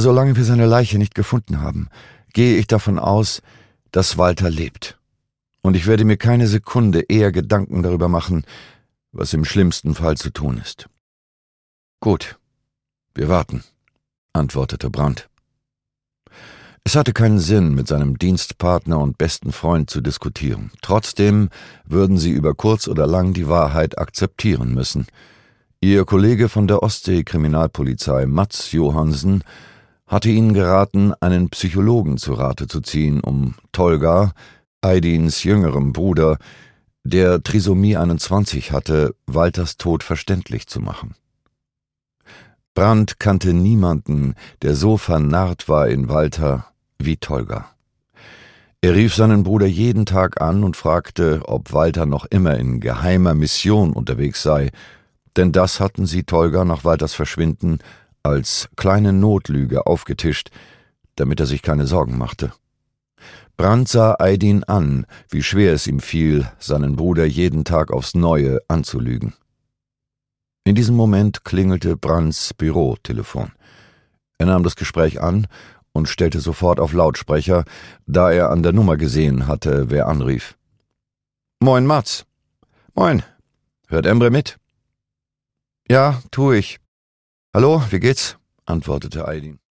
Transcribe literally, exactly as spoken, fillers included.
Solange wir seine Leiche nicht gefunden haben, gehe ich davon aus, dass Walter lebt. Und ich werde mir keine Sekunde eher Gedanken darüber machen, was im schlimmsten Fall zu tun ist. »Gut, wir warten«, antwortete Brandt. Es hatte keinen Sinn, mit seinem Dienstpartner und besten Freund zu diskutieren. Trotzdem würden sie über kurz oder lang die Wahrheit akzeptieren müssen. Ihr Kollege von der Ostsee-Kriminalpolizei, Mats Johansen, hatte ihnen geraten, einen Psychologen zu Rate zu ziehen, um Tolga, Aydins jüngerem Bruder, der Trisomie einundzwanzig hatte, Walters Tod verständlich zu machen. Brandt kannte niemanden, der so vernarrt war in Walter wie Tolga. Er rief seinen Bruder jeden Tag an und fragte, ob Walter noch immer in geheimer Mission unterwegs sei, denn das hatten sie Tolga nach Walters Verschwinden als kleine Notlüge aufgetischt, damit er sich keine Sorgen machte. Brandt sah Aydin an, wie schwer es ihm fiel, seinen Bruder jeden Tag aufs Neue anzulügen. In diesem Moment klingelte Brandts Bürotelefon. Er nahm das Gespräch an und stellte sofort auf Lautsprecher, da er an der Nummer gesehen hatte, wer anrief. »Moin, Mats.« »Moin. Hört Emre mit?« »Ja, tu ich.« »Hallo, wie geht's?« antwortete Aydin.